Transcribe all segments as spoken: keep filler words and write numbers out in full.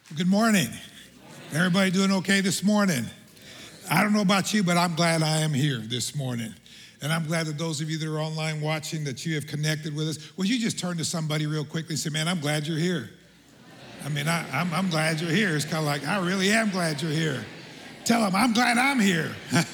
Good morning. Everybody doing okay this morning? I don't know about you, but I'm glad I am here this morning. And I'm glad that those of you that are online watching, that you have connected with us. Will you just turn to somebody real quickly and say, man, I'm glad you're here. I mean, I, I'm, I'm glad you're here. It's kind of like, I really am glad you're here. Tell them, I'm glad I'm here.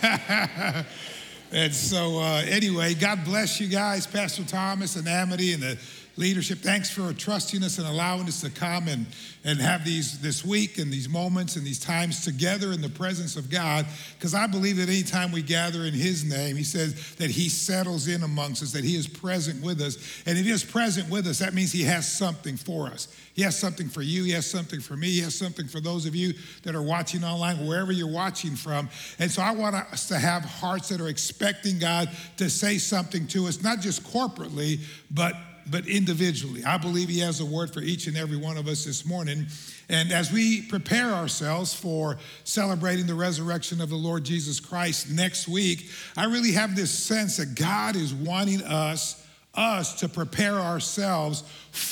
And so uh, anyway, God bless you guys, Pastor Thomas and Amity and the leadership. Thanks for trusting us and allowing us to come and, and have these this week and these moments and these times together in the presence of God, because I believe that anytime we gather in his name, he says that he settles in amongst us, that he is present with us. And if he is present with us, that means he has something for us. He has something for you. He has something for me. He has something for those of you that are watching online, wherever you're watching from. And so I want us to have hearts that are expecting God to say something to us, not just corporately, but but individually. I believe he has a word for each and every one of us this morning. And as we prepare ourselves for celebrating the resurrection of the Lord Jesus Christ next week, I really have this sense that God is wanting us us to prepare ourselves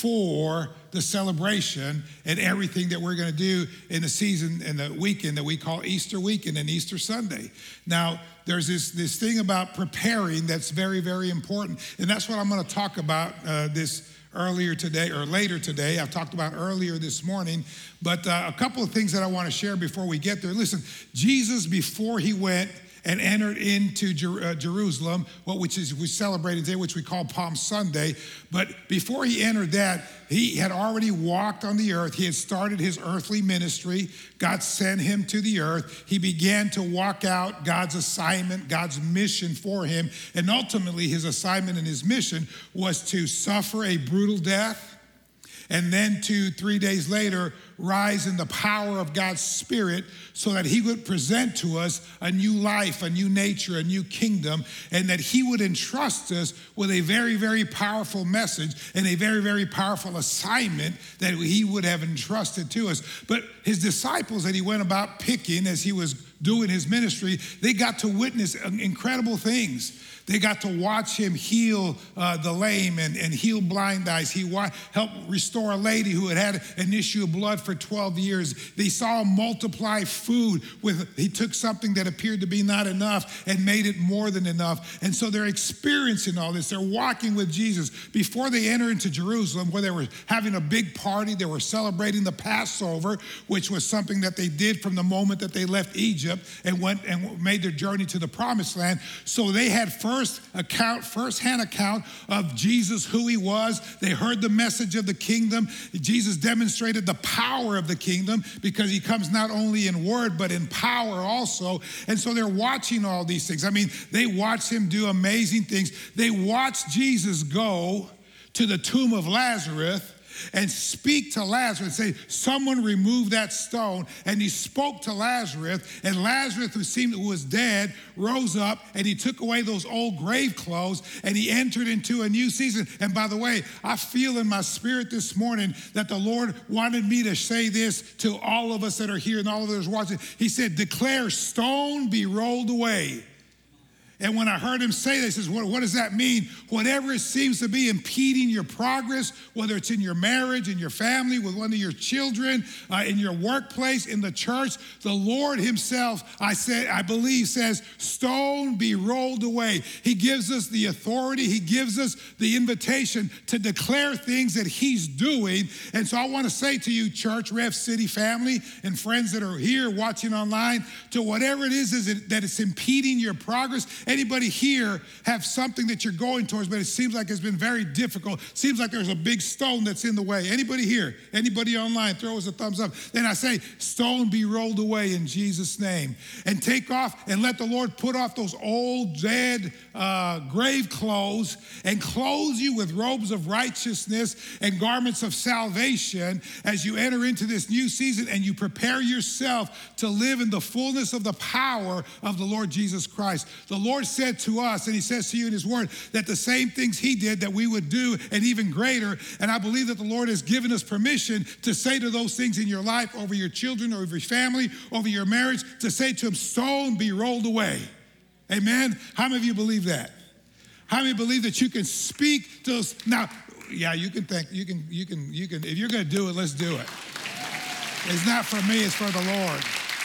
for the celebration and everything that we're going to do in the season and the weekend that we call Easter weekend and Easter Sunday. Now, there's this, this thing about preparing that's very, very important. And that's what I'm going to talk about uh, this earlier today or later today. I've talked about earlier this morning. But uh, a couple of things that I want to share before we get there. Listen, Jesus, before he went and entered into Jer- uh, Jerusalem, what which is we celebrated today, which we call Palm Sunday. But before he entered that, he had already walked on the earth. He had started his earthly ministry. God sent him to the earth. He began to walk out God's assignment, God's mission for him. And ultimately, his assignment and his mission was to suffer a brutal death, and then to three days later, rise in the power of God's Spirit so that he would present to us a new life, a new nature, a new kingdom, and that he would entrust us with a very, very powerful message and a very, very powerful assignment that he would have entrusted to us. But his disciples that he went about picking as he was doing his ministry, they got to witness incredible things. They got to watch him heal uh, the lame and, and heal blind eyes. He wa- helped restore a lady who had had an issue of blood for twelve years. They saw him multiply food. With He took something that appeared to be not enough and made it more than enough. And so they're experiencing all this. They're walking with Jesus. Before they enter into Jerusalem, where they were having a big party, they were celebrating the Passover, which was something that they did from the moment that they left Egypt and went and made their journey to the Promised Land. So they had first First account, first-hand account of Jesus, who he was. They heard the message of the kingdom. Jesus demonstrated the power of the kingdom because he comes not only in word, but in power also. And so they're watching all these things. I mean, they watched him do amazing things. They watched Jesus go to the tomb of Lazarus and speak to Lazarus, say, someone remove that stone. And he spoke to Lazarus, and Lazarus, who seemed who was dead, rose up, and he took away those old grave clothes, and he entered into a new season. And by the way, I feel in my spirit this morning that the Lord wanted me to say this to all of us that are here and all of us watching. He said, declare stone be rolled away. And when I heard him say this, he says, what, what does that mean? Whatever it seems to be impeding your progress, whether it's in your marriage, in your family, with one of your children, uh, in your workplace, in the church, the Lord himself, I said, I believe, says, stone be rolled away. He gives us the authority. He gives us the invitation to declare things that he's doing. And so I want to say to you, church, Rev City family, and friends that are here watching online, to whatever it is, is it, that it's impeding your progress. Anybody here have something that you're going towards, but it seems like it's been very difficult? Seems like there's a big stone that's in the way. Anybody here? Anybody online? Throw us a thumbs up. Then I say, stone be rolled away in Jesus' name. And take off and let the Lord put off those old, dead uh, grave clothes and clothe you with robes of righteousness and garments of salvation as you enter into this new season and you prepare yourself to live in the fullness of the power of the Lord Jesus Christ. The Lord said to us, and he says to you in his word, that the same things he did that we would do and even greater. And I believe that the Lord has given us permission to say to those things in your life, over your children, over your family, over your marriage, to say to them, stone be rolled away. Amen? How many of you believe that? How many believe that you can speak to us? Now, yeah, you can think, you can, you can, you can, if you're going to do it, let's do it. It's not for me, it's for the Lord.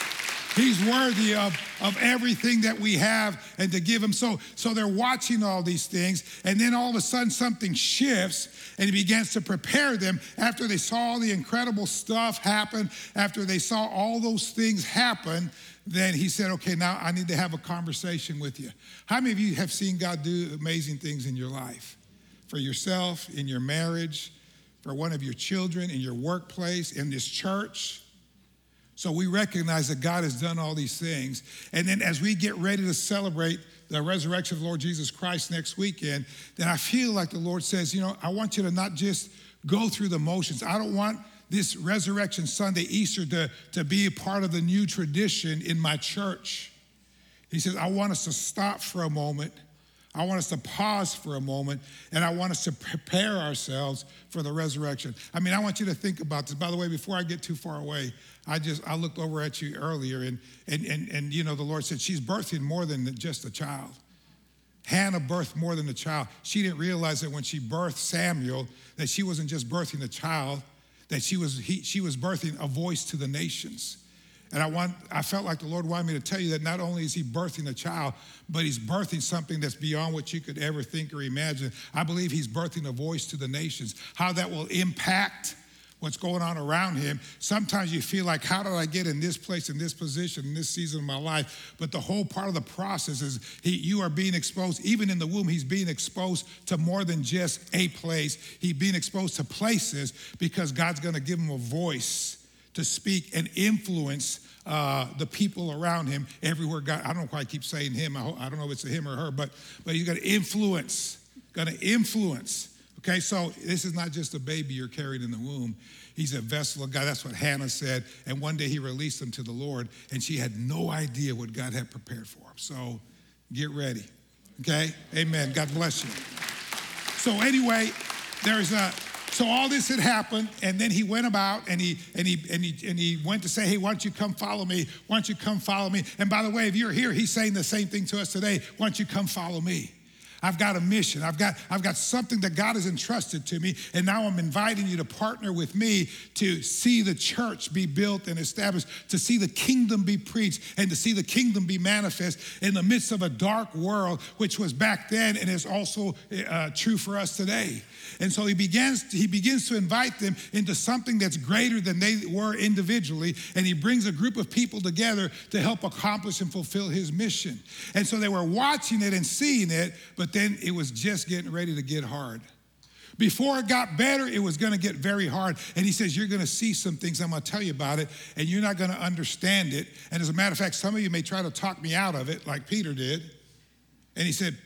He's worthy of, of everything that we have and to give him. So, so they're watching all these things, and then all of a sudden something shifts, and he begins to prepare them after they saw all the incredible stuff happen, after they saw all those things happen. Then he said, okay, now I need to have a conversation with you. How many of you have seen God do amazing things in your life? For yourself, in your marriage, for one of your children, in your workplace, in this church? So we recognize that God has done all these things. And then as we get ready to celebrate the resurrection of the Lord Jesus Christ next weekend, then I feel like the Lord says, you know, I want you to not just go through the motions. I don't want this Resurrection Sunday, Easter, to, to be a part of the new tradition in my church. He says, I want us to stop for a moment. I want us to pause for a moment, and I want us to prepare ourselves for the resurrection. I mean, I want you to think about this. By the way, before I get too far away, I just, I looked over at you earlier, and, and, and, and you know, the Lord said she's birthing more than just a child. Hannah birthed more than a child. She didn't realize that when she birthed Samuel, that she wasn't just birthing a child, that she was, he, she was birthing a voice to the nations. And I want, I felt like the Lord wanted me to tell you that not only is he birthing a child, but he's birthing something that's beyond what you could ever think or imagine. I believe he's birthing a voice to the nations. How that will impact what's going on around him. Sometimes you feel like, how did I get in this place, in this position, in this season of my life? But the whole part of the process is he, you are being exposed. Even in the womb, he's being exposed to more than just a place. He's being exposed to places because God's going to give him a voice to speak and influence uh, the people around him everywhere. God, I don't know why I keep saying him. I, I don't know if it's a him or her, but, but he's going to influence, going to influence. Okay, so this is not just a baby you're carrying in the womb. He's a vessel of God. That's what Hannah said. And one day he released him to the Lord, and she had no idea what God had prepared for him. So get ready. Okay? Amen. God bless you. So anyway, there's a so all this had happened, and then he went about and he and he and he and he went to say, hey, why don't you come follow me? Why don't you come follow me? And by the way, if you're here, he's saying the same thing to us today. Why don't you come follow me? I've got a mission. I've got, I've got something that God has entrusted to me, and now I'm inviting you to partner with me to see the church be built and established, to see the kingdom be preached, and to see the kingdom be manifest in the midst of a dark world, which was back then and is also uh, true for us today. And so he begins, he begins to invite them into something that's greater than they were individually, and he brings a group of people together to help accomplish and fulfill his mission. And so they were watching it and seeing it, but then it was just getting ready to get hard. Before it got better, it was going to get very hard. And he says, you're going to see some things, I'm going to tell you about it, and you're not going to understand it. And as a matter of fact, some of you may try to talk me out of it like Peter did. And he said,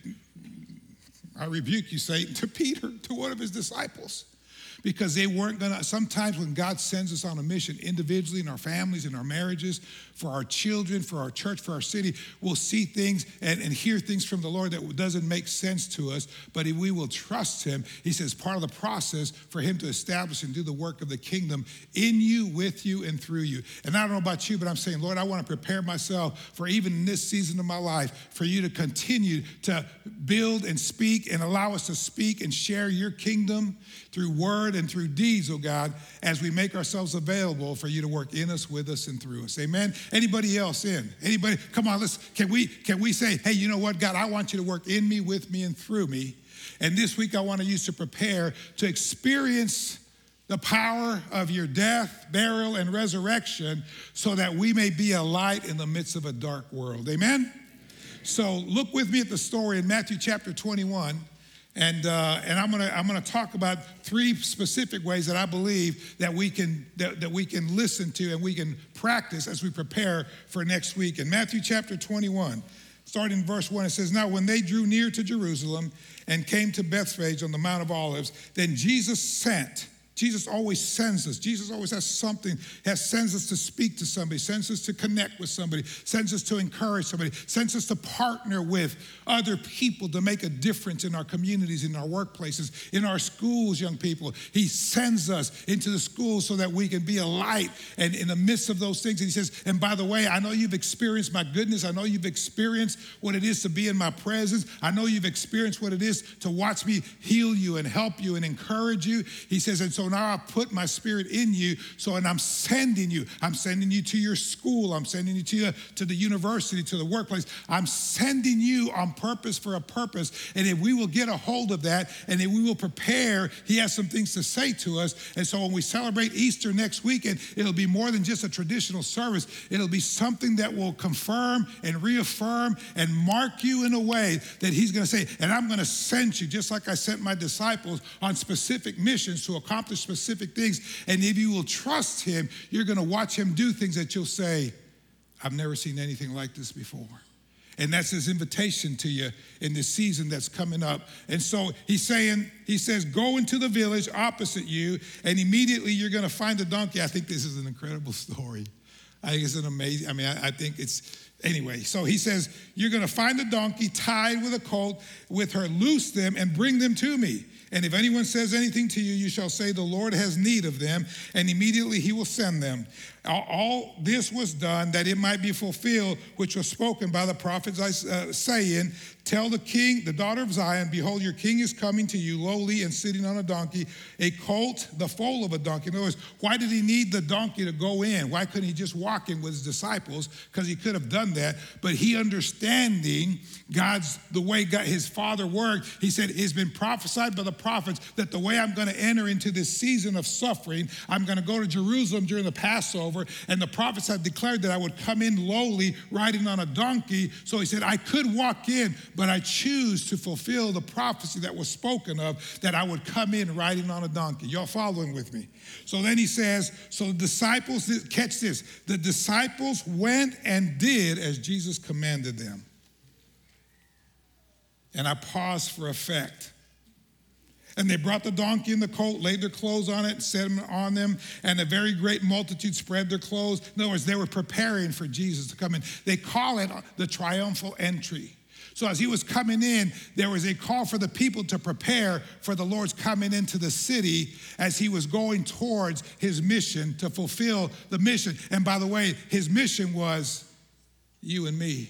I rebuke you, Satan, to Peter, to one of his disciples. Because they weren't going to, sometimes when God sends us on a mission individually in our families, in our marriages, for our children, for our church, for our city, we'll see things and, and hear things from the Lord that doesn't make sense to us, but if we will trust him, he says part of the process for him to establish and do the work of the kingdom in you, with you, and through you. And I don't know about you, but I'm saying, Lord, I want to prepare myself for even in this season of my life, for you to continue to build and speak and allow us to speak and share your kingdom through word and through deeds, oh God, as we make ourselves available for you to work in us, with us, and through us. Amen. Anybody else in? Anybody? Come on, let's, can we, can we say, hey, you know what, God, I want you to work in me, with me, and through me. And this week I want to use to prepare to experience the power of your death, burial, and resurrection so that we may be a light in the midst of a dark world. Amen? So look with me at the story in Matthew chapter twenty-one. And uh, and I'm gonna I'm gonna talk about three specific ways that I believe that we can that, that we can listen to and we can practice as we prepare for next week. In Matthew chapter twenty-one, starting in verse one, it says, "Now when they drew near to Jerusalem and came to Bethphage on the Mount of Olives, then Jesus sent." Jesus always sends us. Jesus always has something, has sends us to speak to somebody, sends us to connect with somebody, sends us to encourage somebody, sends us to partner with other people to make a difference in our communities, in our workplaces, in our schools, young people. He sends us into the schools so that we can be a light and in the midst of those things. And he says, and by the way, I know you've experienced my goodness. I know you've experienced what it is to be in my presence. I know you've experienced what it is to watch me heal you and help you and encourage you. He says, and so so now I put my spirit in you. So, and I'm sending you. I'm sending you to your school. I'm sending you to, your, to the university, to the workplace. I'm sending you on purpose for a purpose. And if we will get a hold of that, and if we will prepare, he has some things to say to us. And so when we celebrate Easter next weekend, it'll be more than just a traditional service. It'll be something that will confirm and reaffirm and mark you in a way that he's going to say, and I'm going to send you, just like I sent my disciples on specific missions to accomplish specific things. And if you will trust him, you're going to watch him do things that you'll say, I've never seen anything like this before. And that's his invitation to you in this season that's coming up. And so he's saying, he says, go into the village opposite you, and immediately you're going to find a donkey. I think this is an incredible story. I think it's an amazing, I mean, I, I think it's, anyway. So he says, you're going to find a donkey tied with a colt, with her loose them and bring them to me. And if anyone says anything to you, you shall say, the Lord has need of them, and immediately he will send them. All this was done that it might be fulfilled, which was spoken by the prophets, uh, saying, tell the king, the daughter of Zion, behold, your king is coming to you, lowly and sitting on a donkey, a colt, the foal of a donkey. In other words, why did he need the donkey to go in? Why couldn't he just walk in with his disciples? Because he could have done that. But he understanding God's, the way God, his father worked, he said, it's been prophesied by the prophets that the way I'm going to enter into this season of suffering, I'm going to go to Jerusalem during the Passover, and the prophets had declared that I would come in lowly, riding on a donkey. So he said, I could walk in, but I choose to fulfill the prophecy that was spoken of, that I would come in riding on a donkey. Y'all following with me? So then he says, so the disciples, catch this, the disciples went and did as Jesus commanded them. And I paused for effect. And they brought the donkey and the colt, laid their clothes on it, set them on them, and a very great multitude spread their clothes. In other words, they were preparing for Jesus to come in. They call it the triumphal entry. So as he was coming in, there was a call for the people to prepare for the Lord's coming into the city as he was going towards his mission to fulfill the mission. And by the way, his mission was you and me.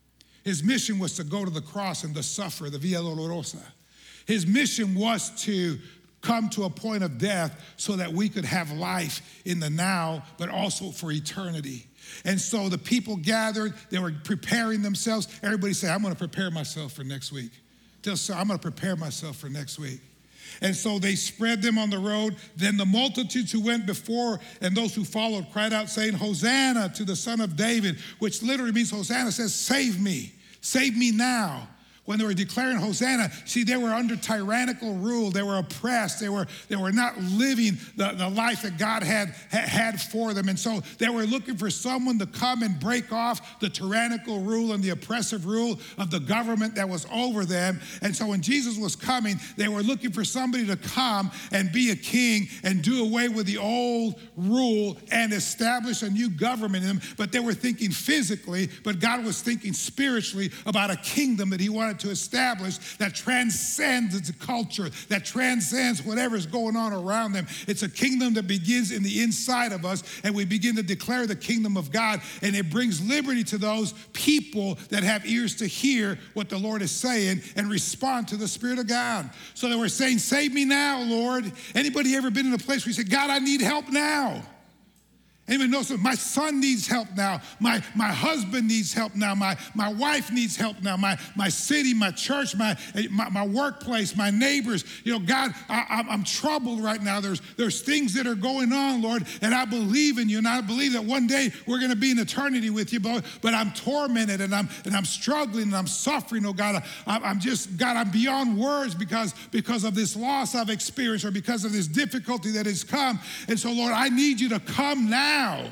His mission was to go to the cross and to suffer, the Via Dolorosa. His mission was to come to a point of death so that we could have life in the now, but also for eternity. And so the people gathered, they were preparing themselves. Everybody said, I'm going to prepare myself for next week. Just so I'm going to prepare myself for next week. And so they spread them on the road. Then the multitudes who went before and those who followed cried out, saying, Hosanna to the Son of David, which literally means Hosanna says, save me, save me now. When they were declaring Hosanna, see, they were under tyrannical rule. They were oppressed. They were, they were not living the, the life that God had, had for them. And so they were looking for someone to come and break off the tyrannical rule and the oppressive rule of the government that was over them. And so when Jesus was coming, they were looking for somebody to come and be a king and do away with the old rule and establish a new government in them. But they were thinking physically, but God was thinking spiritually about a kingdom that he wanted to establish that transcends its culture, that transcends whatever's going on around them. It's a kingdom that begins in the inside of us, and we begin to declare the kingdom of God, and it brings liberty to those people that have ears to hear what the Lord is saying and respond to the Spirit of God. So they were saying, save me now, Lord. Anybody ever been in a place where you say, God, I need help now? Anybody knows that my son needs help now, my, my husband needs help now, my, my wife needs help now, my, my city, my church, my, my, my workplace, my neighbors. You know, God, I, I'm, I'm troubled right now. There's, there's things that are going on, Lord, and I believe in you, and I believe that one day we're going to be in eternity with you, but, but I'm tormented, and I'm, and I'm struggling, and I'm suffering, oh God. I, I'm just, God, I'm beyond words because, because of this loss I've experienced or because of this difficulty that has come. And so, Lord, I need you to come now. Now.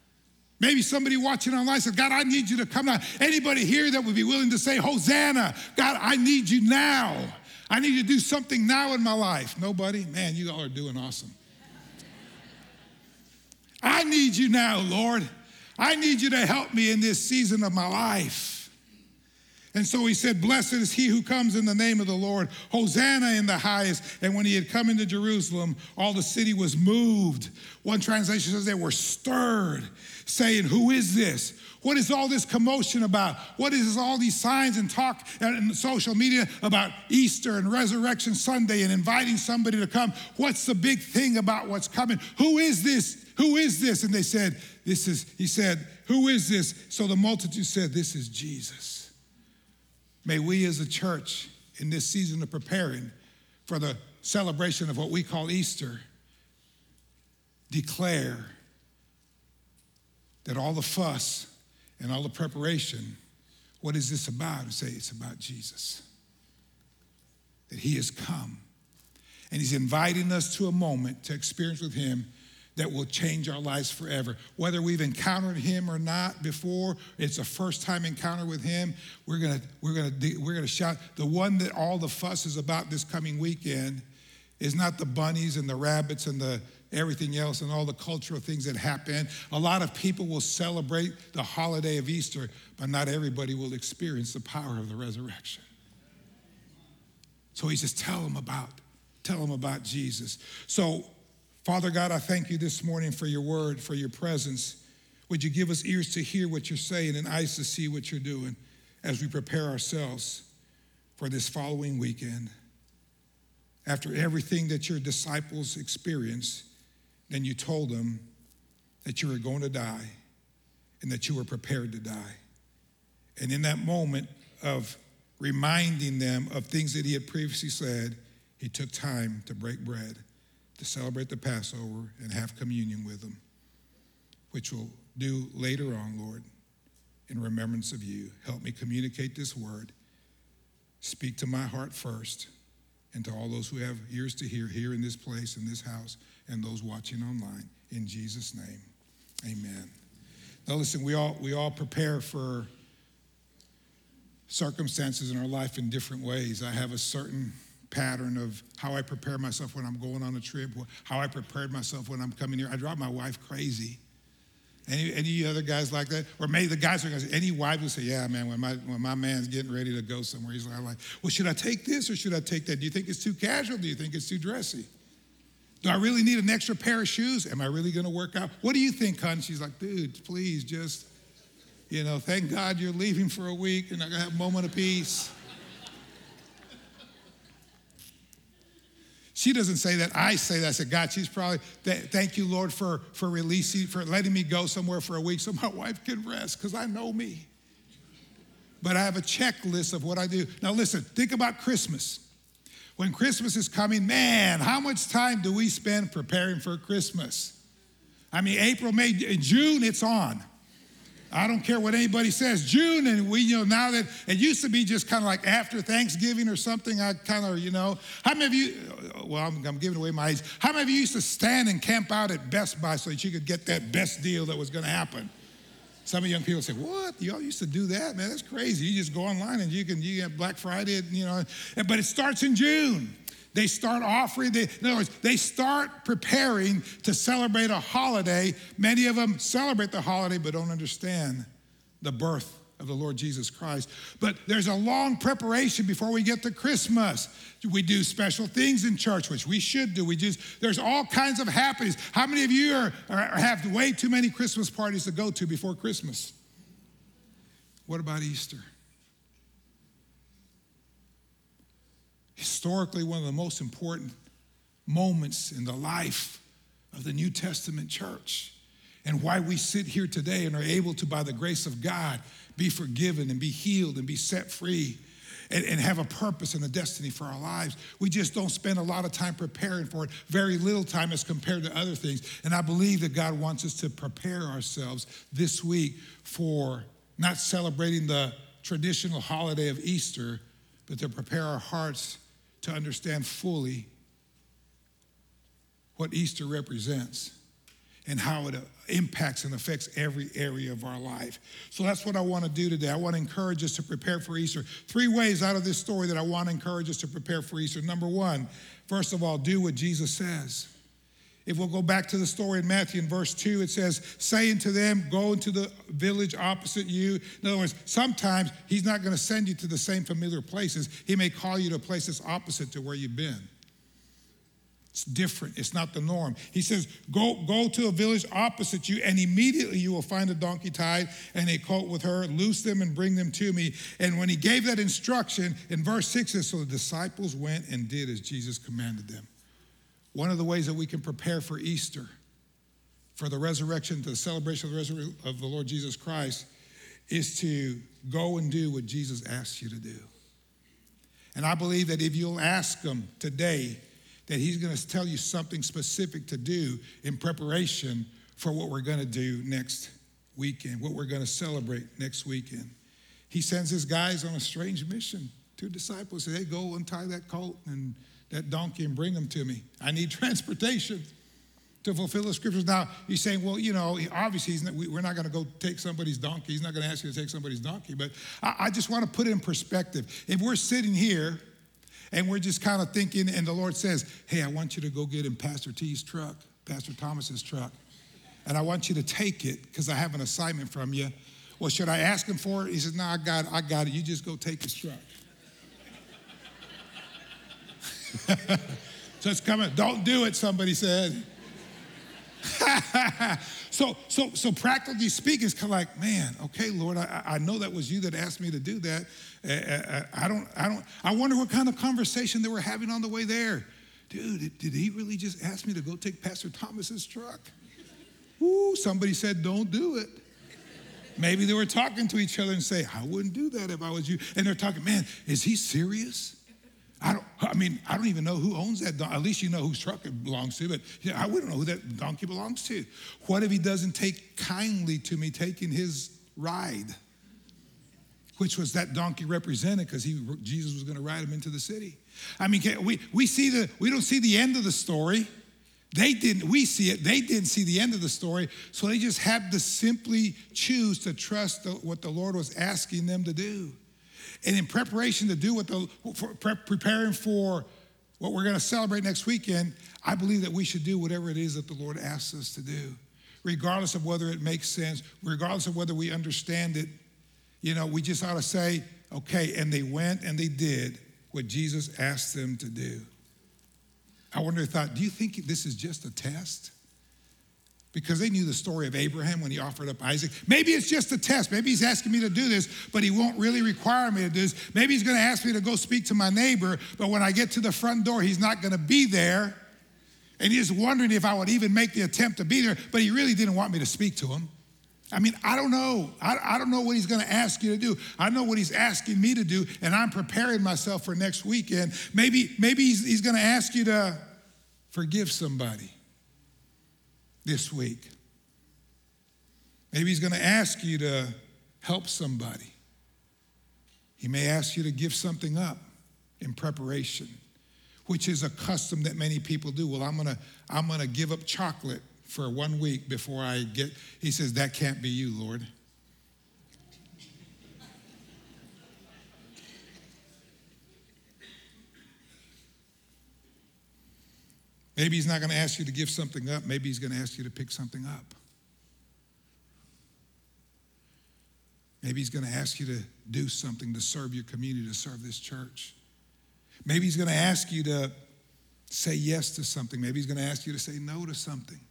Maybe somebody watching online said, God, I need you to come now. Anybody here that would be willing to say, Hosanna, God, I need you now. I need you to do something now in my life. Nobody? Man, you all are doing awesome. I need you now, Lord. I need you to help me in this season of my life. And so he said, blessed is he who comes in the name of the Lord. Hosanna in the highest. And when he had come into Jerusalem, all the city was moved. One translation says they were stirred, saying, who is this? What is all this commotion about? What is all these signs and talk and social media about Easter and Resurrection Sunday and inviting somebody to come? What's the big thing about what's coming? Who is this? Who is this? And they said, this is, he said, who is this? So the multitude said, this is Jesus. May we as a church in this season of preparing for the celebration of what we call Easter declare that all the fuss and all the preparation, what is this about? And say it's about Jesus. That he has come. And he's inviting us to a moment to experience with him that will change our lives forever. Whether we've encountered him or not before, it's a first time encounter with him, we're gonna, we're gonna, we're gonna shout. The one that all the fuss is about this coming weekend is not the bunnies and the rabbits and the everything else and all the cultural things that happen. A lot of people will celebrate the holiday of Easter, but not everybody will experience the power of the resurrection. So he says, tell them about, tell them about Jesus. So, Father God, I thank you this morning for your word, for your presence. Would you give us ears to hear what you're saying and eyes to see what you're doing as we prepare ourselves for this following weekend? After everything that your disciples experienced, then you told them that you were going to die and that you were prepared to die. And in that moment of reminding them of things that he had previously said, he took time to break bread, to celebrate the Passover and have communion with them, which we'll do later on, Lord, in remembrance of you. Help me communicate this word. Speak to my heart first, and to all those who have ears to hear here in this place, in this house, and those watching online. In Jesus' name, amen. Now listen, we all, we all prepare for circumstances in our life in different ways. I have a certain pattern of how I prepare myself when I'm going on a trip, how I prepared myself when I'm coming here. I drive my wife crazy. Any, any other guys like that? Or maybe the guys are going to say, any wife would say, yeah, man, when my, when my man's getting ready to go somewhere, he's like, well, should I take this or should I take that? Do you think it's too casual? Do you think it's too dressy? Do I really need an extra pair of shoes? Am I really going to work out? What do you think, hon? She's like, dude, please just, you know, thank God you're leaving for a week and I'm going to have a moment of peace. She doesn't say that. I say that. I said, God, she's probably, th- thank you, Lord, for, for releasing, for letting me go somewhere for a week so my wife can rest, because I know me. But I have a checklist of what I do. Now listen, think about Christmas. When Christmas is coming, man, how much time do we spend preparing for Christmas? I mean, April, May, June, it's on. I don't care what anybody says. June, and we, you know, now that it used to be just kind of like after Thanksgiving or something, I kind of, you know, how many of you, well, I'm, I'm giving away my age. How many of you used to stand and camp out at Best Buy so that you could get that best deal that was going to happen? Some of you young people say, what? Y'all used to do that? Man, that's crazy. You just go online and you can, you get Black Friday, you know, but it starts in June. They start offering, they, in other words, they start preparing to celebrate a holiday. Many of them celebrate the holiday but don't understand the birth of the Lord Jesus Christ. But there's a long preparation before we get to Christmas. We do special things in church, which we should do. We just, there's all kinds of happenings. How many of you are, are have way too many Christmas parties to go to before Christmas? What about Easter? Historically, one of the most important moments in the life of the New Testament church, and why we sit here today and are able to, by the grace of God, be forgiven and be healed and be set free and, and have a purpose and a destiny for our lives. We just don't spend a lot of time preparing for it, very little time as compared to other things. And I believe that God wants us to prepare ourselves this week for not celebrating the traditional holiday of Easter, but to prepare our hearts to understand fully what Easter represents and how it impacts and affects every area of our life. So that's what I want to do today. I want to encourage us to prepare for Easter. Three ways out of this story that I want to encourage us to prepare for Easter. Number one, first of all, do what Jesus says. If we'll go back to the story in Matthew in verse two, it says, saying to them, go into the village opposite you. In other words, sometimes he's not going to send you to the same familiar places. He may call you to a place that's opposite to where you've been. It's different. It's not the norm. He says, go, go to a village opposite you, and immediately you will find a donkey tied and a colt with her. Loose them and bring them to me. And when he gave that instruction, in verse six, it says, so the disciples went and did as Jesus commanded them. One of the ways that we can prepare for Easter, for the resurrection, the celebration of the resurrection of the Lord Jesus Christ, is to go and do what Jesus asks you to do. And I believe that if you'll ask him today, that he's going to tell you something specific to do in preparation for what we're going to do next weekend, what we're going to celebrate next weekend. He sends his guys on a strange mission. Two disciples say, hey, go untie that colt and that donkey and bring them to me. I need transportation to fulfill the scriptures. Now, you're saying, well, you know, obviously he's not, we, we're not going to go take somebody's donkey. He's not going to ask you to take somebody's donkey. But I, I just want to put it in perspective. If we're sitting here and we're just kind of thinking, and the Lord says, hey, I want you to go get in Pastor T's truck, Pastor Thomas's truck, and I want you to take it because I have an assignment from you. Well, should I ask him for it? He says, no, I got it. I got it. You just go take his truck. So it's coming. Don't do it, somebody said. so, so, so practically speaking, it's kind of like, man, okay, Lord, I, I know that was you that asked me to do that. Uh, I don't, I don't, I wonder what kind of conversation they were having on the way there. Dude, did, did he really just ask me to go take Pastor Thomas's truck? Ooh, somebody said, don't do it. Maybe they were talking to each other and say, I wouldn't do that if I was you. And they're talking, man, is he serious? I don't, I mean, I don't even know who owns that donkey. At least you know whose truck it belongs to, but you know, I wouldn't know who that donkey belongs to. What if he doesn't take kindly to me taking his ride, which was that donkey represented because he Jesus was going to ride him into the city? I mean, we, we see the, we don't see the end of the story. They didn't, we see it, they didn't see the end of the story, so they just had to simply choose to trust the, what the Lord was asking them to do. And in preparation to do what the, for, preparing for what we're going to celebrate next weekend, I believe that we should do whatever it is that the Lord asks us to do, regardless of whether it makes sense, regardless of whether we understand it. You know, we just ought to say, okay, and they went and they did what Jesus asked them to do. I wonder if thought, do you think this is just a test? Because they knew the story of Abraham when he offered up Isaac. Maybe it's just a test. Maybe he's asking me to do this, but he won't really require me to do this. Maybe he's going to ask me to go speak to my neighbor, but when I get to the front door, he's not going to be there. And he's wondering if I would even make the attempt to be there, but he really didn't want me to speak to him. I mean, I don't know. I, I don't know what he's going to ask you to do. I know what he's asking me to do, and I'm preparing myself for next weekend. Maybe, maybe he's, he's going to ask you to forgive somebody this week. Maybe he's going to ask you to help somebody. He may ask you to give something up in preparation, which is a custom that many people do. Well, I'm going to I'm going to give up chocolate for one week before I get. He says, that can't be you, Lord. Maybe he's not going to ask you to give something up. Maybe he's going to ask you to pick something up. Maybe he's going to ask you to do something to serve your community, to serve this church. Maybe he's going to ask you to say yes to something. Maybe he's going to ask you to say no to something.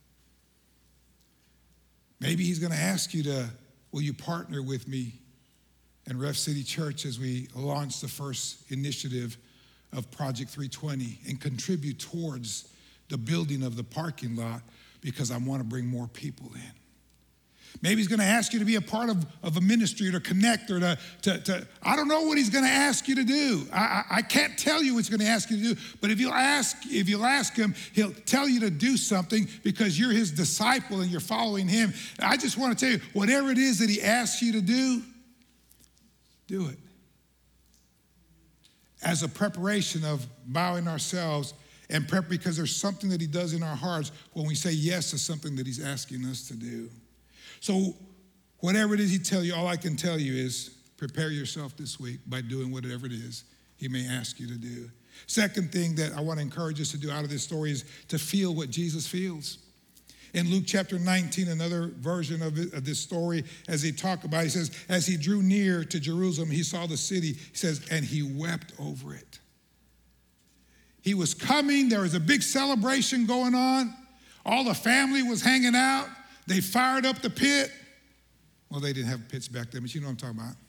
Maybe he's going to ask you to, will you partner with me and Rev City Church as we launch the first initiative of Project three twenty and contribute towards the building of the parking lot because I want to bring more people in. Maybe he's going to ask you to be a part of, of a ministry or to connect or to, to, to, I don't know what he's going to ask you to do. I, I, I can't tell you what he's going to ask you to do, but if you'll ask, if you'll ask him, he'll tell you to do something because you're his disciple and you're following him. I just want to tell you, whatever it is that he asks you to do, do it. As a preparation of bowing ourselves and prep, because there's something that he does in our hearts when we say yes to something that he's asking us to do. So whatever it is he tell you, all I can tell you is prepare yourself this week by doing whatever it is he may ask you to do. Second thing that I want to encourage us to do out of this story is to feel what Jesus feels. In Luke chapter nineteen, another version of, it, of this story, as he talked about, he says, as he drew near to Jerusalem, he saw the city, he says, and he wept over it. He was coming, there was a big celebration going on. All the family was hanging out. They fired up the pit. Well, they didn't have pits back then, but you know what I'm talking about.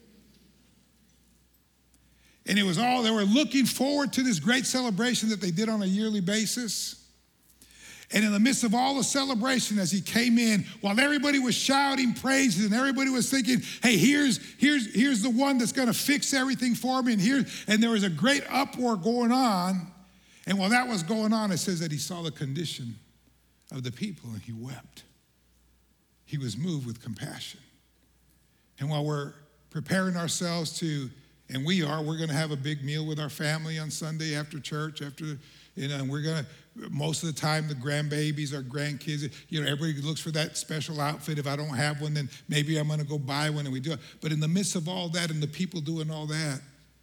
And it was all, they were looking forward to this great celebration that they did on a yearly basis. And in the midst of all the celebration, as he came in, while everybody was shouting praises and everybody was thinking, hey, here's, here's, here's the one that's going to fix everything for me. And here, and there was a great uproar going on. And while that was going on, it says that he saw the condition of the people and he wept. He was moved with compassion. And while we're preparing ourselves to, and we are, we're going to have a big meal with our family on Sunday after church, after, you know, and we're going to, most of the time, the grandbabies, our grandkids, you know, everybody looks for that special outfit. If I don't have one, then maybe I'm going to go buy one, and we do it. But in the midst of all that and the people doing all that,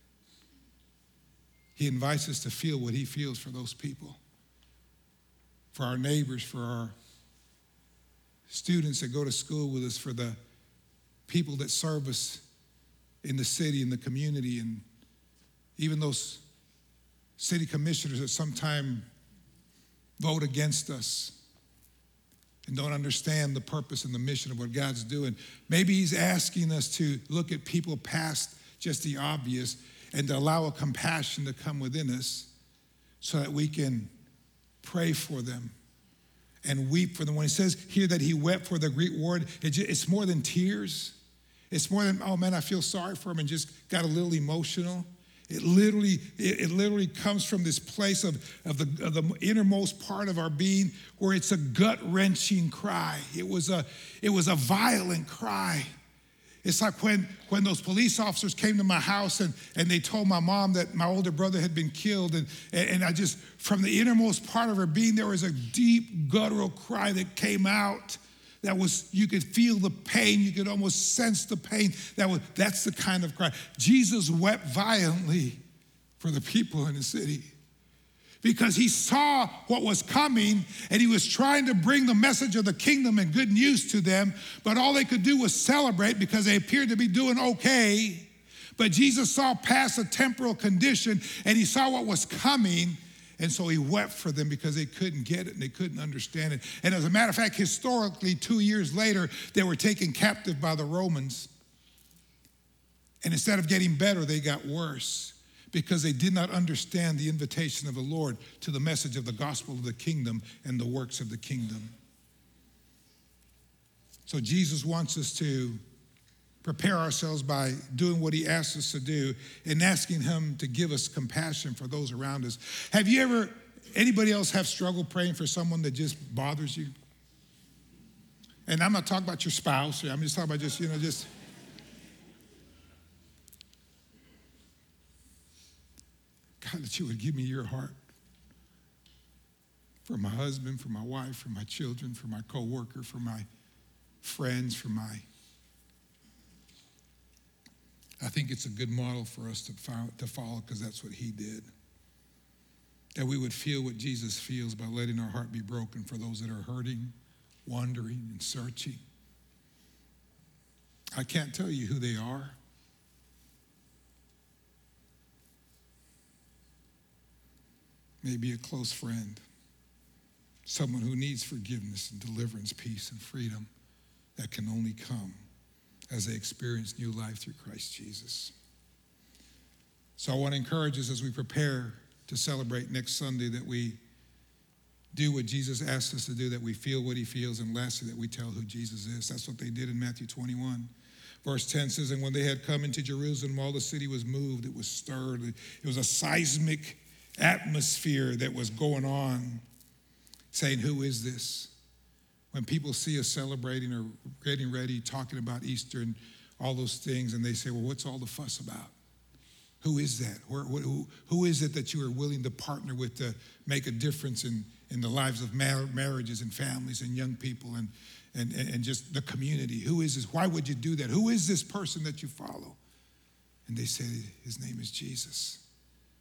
he invites us to feel what he feels for those people, for our neighbors, for our students that go to school with us, for the people that serve us in the city, in the community, and even those city commissioners that sometimes vote against us and don't understand the purpose and the mission of what God's doing. Maybe he's asking us to look at people past just the obvious and to allow a compassion to come within us so that we can pray for them and weep for them. When he says here that he wept, for the Greek word, it's more than tears. It's more than, oh man, I feel sorry for him and just got a little emotional. It literally, it, it literally comes from this place of, of, the, of the innermost part of our being where it's a gut-wrenching cry. It was a, it was a violent cry. It's like when, when those police officers came to my house and, and they told my mom that my older brother had been killed. And, and I just, from the innermost part of her being, there was a deep guttural cry that came out that was, you could feel the pain. You could almost sense the pain. That was, that's the kind of cry. Jesus wept violently for the people in the city because he saw what was coming and he was trying to bring the message of the kingdom and good news to them, but all they could do was celebrate because they appeared to be doing okay. But Jesus saw past a temporal condition and he saw what was coming, and so he wept for them because they couldn't get it and they couldn't understand it. And as a matter of fact, historically, two years later, they were taken captive by the Romans. And instead of getting better, they got worse because they did not understand the invitation of the Lord to the message of the gospel of the kingdom and the works of the kingdom. So Jesus wants us to prepare ourselves by doing what he asks us to do and asking him to give us compassion for those around us. Have you ever, anybody else have struggled praying for someone that just bothers you? And I'm not talking about your spouse. I'm just talking about just, you know, just. God, that you would give me your heart for my husband, for my wife, for my children, for my coworker, for my friends, for my. I think it's a good model for us to follow, to follow because that's what he did. That we would feel what Jesus feels by letting our heart be broken for those that are hurting, wandering, and searching. I can't tell you who they are. Maybe a close friend, someone who needs forgiveness and deliverance, peace, and freedom that can only come as they experience new life through Christ Jesus. So I want to encourage us as we prepare to celebrate next Sunday that we do what Jesus asked us to do, that we feel what he feels, and lastly, that we tell who Jesus is. That's what they did in Matthew twenty-one. Verse ten says, and when they had come into Jerusalem, all the city was moved, it was stirred. It was a seismic atmosphere that was going on, saying, who is this? When people see us celebrating or getting ready, talking about Easter and all those things, and they say, well, what's all the fuss about? Who is that? Where, who, who is it that you are willing to partner with to make a difference in, in the lives of mar- marriages and families and young people and, and, and just the community? Who is this? Why would you do that? Who is this person that you follow? And they say, his name is Jesus.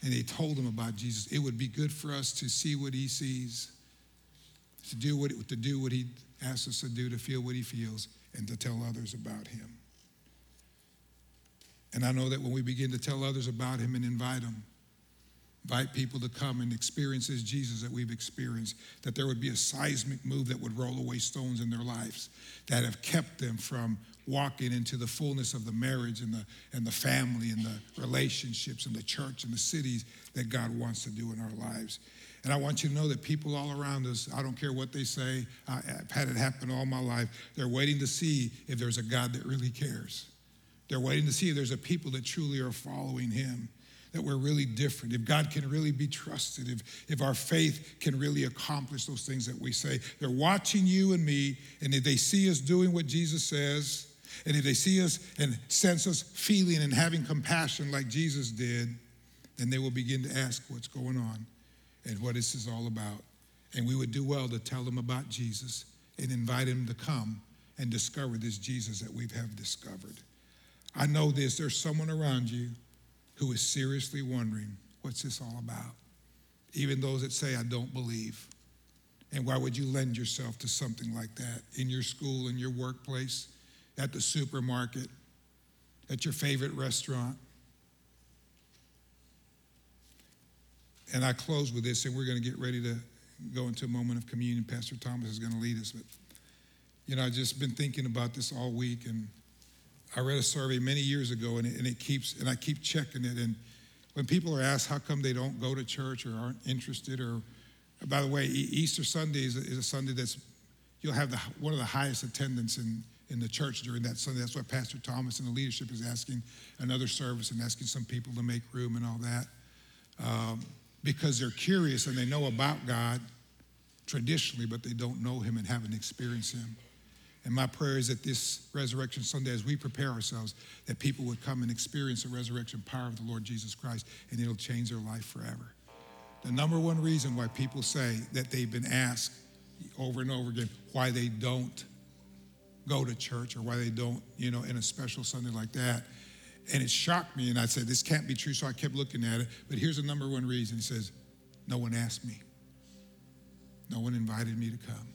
and they told him about Jesus. It would be good for us to see what he sees, to do what, to do what he asks us to do, to feel what he feels, and to tell others about him. And I know that when we begin to tell others about him and invite them, invite people to come and experience this Jesus that we've experienced, that there would be a seismic move that would roll away stones in their lives that have kept them from walking into the fullness of the marriage and the, and the family and the relationships and the church and the cities that God wants to do in our lives. And I want you to know that people all around us, I don't care what they say, I've had it happen all my life, they're waiting to see if there's a God that really cares. They're waiting to see if there's a people that truly are following him, that we're really different, if God can really be trusted, if, if our faith can really accomplish those things that we say. They're watching you and me, and if they see us doing what Jesus says, and if they see us and sense us feeling and having compassion like Jesus did, then they will begin to ask what's going on and what this is all about. And we would do well to tell them about Jesus and invite them to come and discover this Jesus that we have discovered. I know this, there's someone around you who is seriously wondering, what's this all about? Even those that say, I don't believe. And why would you lend yourself to something like that in your school, in your workplace, at the supermarket, at your favorite restaurant? And I close with this, and we're going to get ready to go into a moment of communion. Pastor Thomas is going to lead us. But, you know, I've just been thinking about this all week, and I read a survey many years ago, and it, and it keeps, and I keep checking it. And when people are asked how come they don't go to church or aren't interested, or, by the way, Easter Sunday is a, is a Sunday that's, you'll have the, one of the highest attendance in, in the church during that Sunday. That's why Pastor Thomas and the leadership is asking another service and asking some people to make room and all that, um, because they're curious and they know about God traditionally, but they don't know him and haven't experienced him. And my prayer is that this Resurrection Sunday, as we prepare ourselves, that people would come and experience the resurrection power of the Lord Jesus Christ, and it'll change their life forever. The number one reason why people say that they've been asked over and over again why they don't go to church or why they don't, you know, in a special Sunday like that. And it shocked me, and I said, this can't be true, so I kept looking at it. But here's the number one reason. It says, no one asked me. No one invited me to come.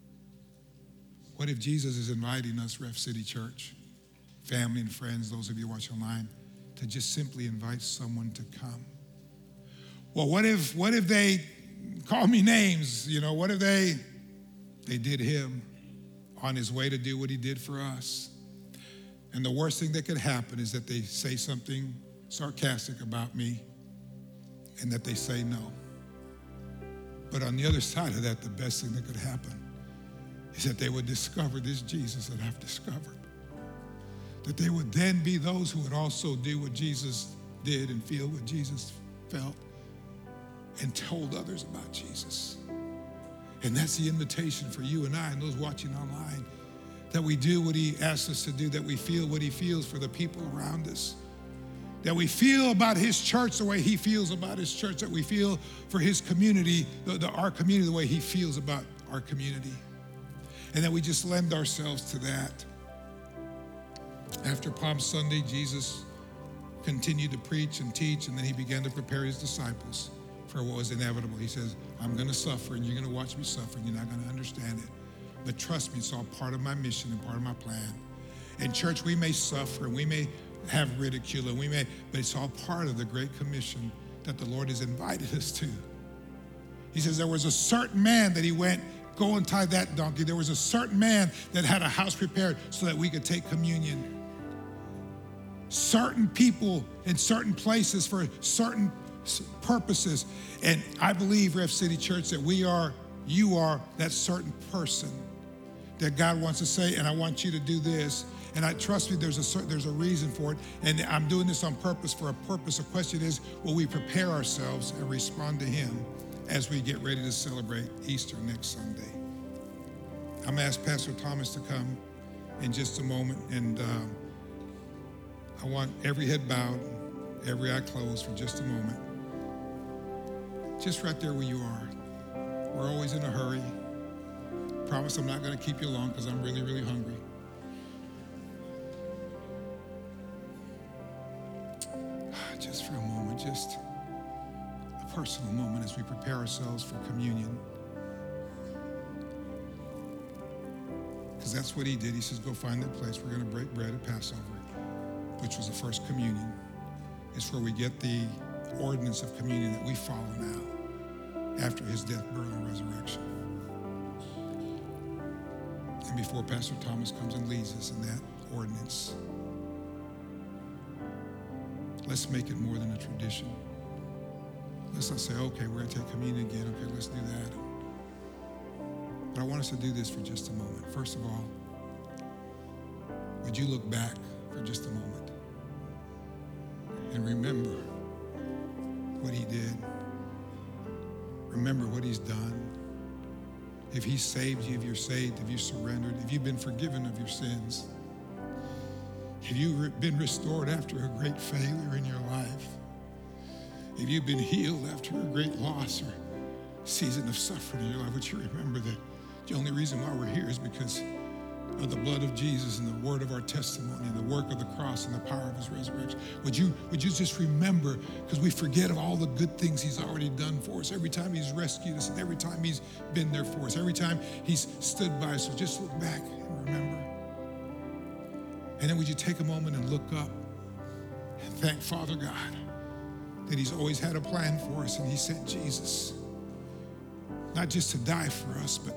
What if Jesus is inviting us, Ref City Church, family and friends, those of you watching online, to just simply invite someone to come? Well, what if what if they call me names? You know, what if they they did him on his way to do what he did for us? And the worst thing that could happen is that they say something sarcastic about me and that they say no. But on the other side of that, the best thing that could happen is that they would discover this Jesus that I've discovered. That they would then be those who would also do what Jesus did and feel what Jesus felt and told others about Jesus. And that's the invitation for you and I and those watching online, that we do what he asks us to do, that we feel what he feels for the people around us, that we feel about his church the way he feels about his church, that we feel for his community, the, the, our community, the way he feels about our community. And that we just lend ourselves to that. After Palm Sunday, Jesus continued to preach and teach, and then he began to prepare his disciples for what was inevitable. He says, I'm going to suffer, and you're going to watch me suffer, and you're not going to understand it. But trust me, it's all part of my mission and part of my plan. In church, we may suffer, and we may have ridicule, and we may, but it's all part of the Great Commission that the Lord has invited us to. He says there was a certain man that he went, go and tie that donkey. There was a certain man that had a house prepared so that we could take communion. Certain people in certain places for certain purposes. And I believe, Ref City Church, that we are, you are that certain person that God wants to say, and I want you to do this. And I trust me, there's a certain, there's a reason for it. And I'm doing this on purpose for a purpose. The question is, will we prepare ourselves and respond to him as we get ready to celebrate Easter next Sunday? I'm going to ask Pastor Thomas to come in just a moment, and um, I want every head bowed, every eye closed for just a moment. Just right there where you are. We're always in a hurry. Promise I'm not going to keep you long because I'm really, really hungry. Just for a moment, just personal moment as we prepare ourselves for communion. Because that's what he did. He says, go find that place. We're going to break bread at Passover, which was the first communion. It's where we get the ordinance of communion that we follow now after his death, burial, and resurrection. And before Pastor Thomas comes and leads us in that ordinance, let's make it more than a tradition. Let's not say, okay, we're going to take communion again. Okay, let's do that. But I want us to do this for just a moment. First of all, would you look back for just a moment and remember what he did? Remember what he's done. If he saved you, if you're saved, if you surrendered, if you've been forgiven of your sins, if you've been restored after a great failure in your life, if you've been healed after a great loss or season of suffering in your life, would you remember that the only reason why we're here is because of the blood of Jesus and the word of our testimony and the work of the cross and the power of his resurrection? Would you, would you just remember, because we forget of all the good things he's already done for us, every time he's rescued us and every time he's been there for us, every time he's stood by us. So just look back and remember. And then would you take a moment and look up and thank Father God that he's always had a plan for us, and he sent Jesus, not just to die for us, but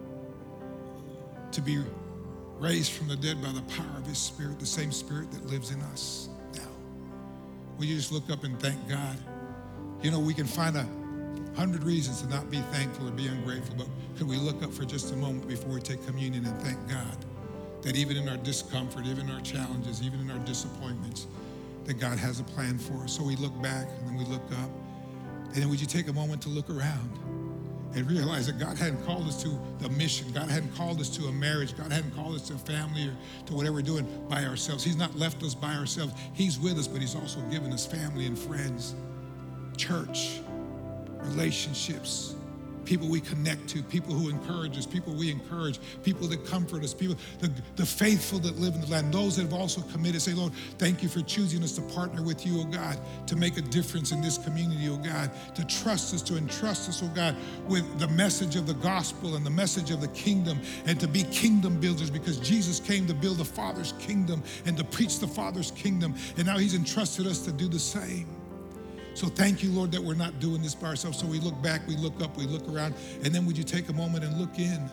to be raised from the dead by the power of his Spirit, the same Spirit that lives in us now. Will you just look up and thank God? You know, we can find a hundred reasons to not be thankful or be ungrateful, but could we look up for just a moment before we take communion and thank God that even in our discomfort, even in our challenges, even in our disappointments, that God has a plan for us? So we look back and then we look up. And then would you take a moment to look around and realize that God hadn't called us to the mission. God hadn't called us to a marriage. God hadn't called us to a family or to whatever we're doing by ourselves. He's not left us by ourselves. He's with us, but he's also given us family and friends, church, relationships, people we connect to, people who encourage us, people we encourage, people that comfort us, people, the, the faithful that live in the land, those that have also committed. Say, Lord, thank you for choosing us to partner with you, oh God, to make a difference in this community, oh God, to trust us, to entrust us, oh God, with the message of the gospel and the message of the kingdom, and to be kingdom builders, because Jesus came to build the Father's kingdom and to preach the Father's kingdom, and now he's entrusted us to do the same. So thank you, Lord, that we're not doing this by ourselves. So we look back, we look up, we look around, and then would you take a moment and look in?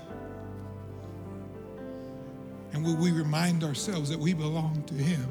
And would we remind ourselves that we belong to him?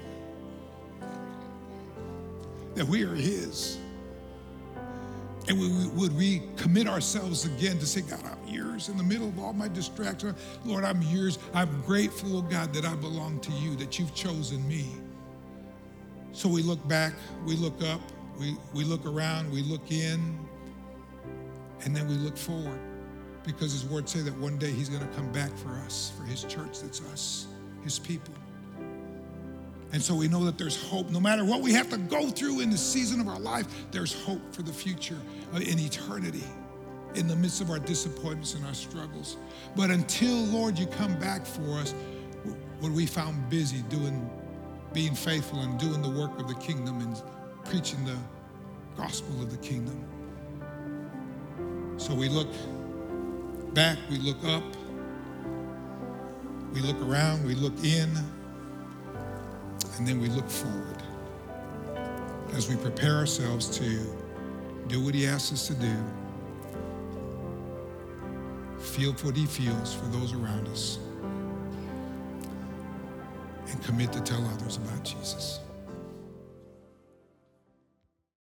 That we are his? And we, would we commit ourselves again to say, God, I'm yours in the middle of all my distractions. Lord, I'm yours. I'm grateful, oh God, that I belong to you, that you've chosen me. So we look back, we look up, We, we look around, we look in, and then we look forward, because his word say that one day he's going to come back for us, for his church, that's us, his people. And so we know that there's hope. No matter what we have to go through in the season of our life, there's hope for the future, in eternity, in the midst of our disappointments and our struggles. But until, Lord, you come back for us, what we found busy doing, being faithful and doing the work of the kingdom and preaching the gospel of the kingdom. So we look back, we look up, we look around, we look in, and then we look forward as we prepare ourselves to do what he asks us to do, feel what he feels for those around us, and commit to tell others about Jesus.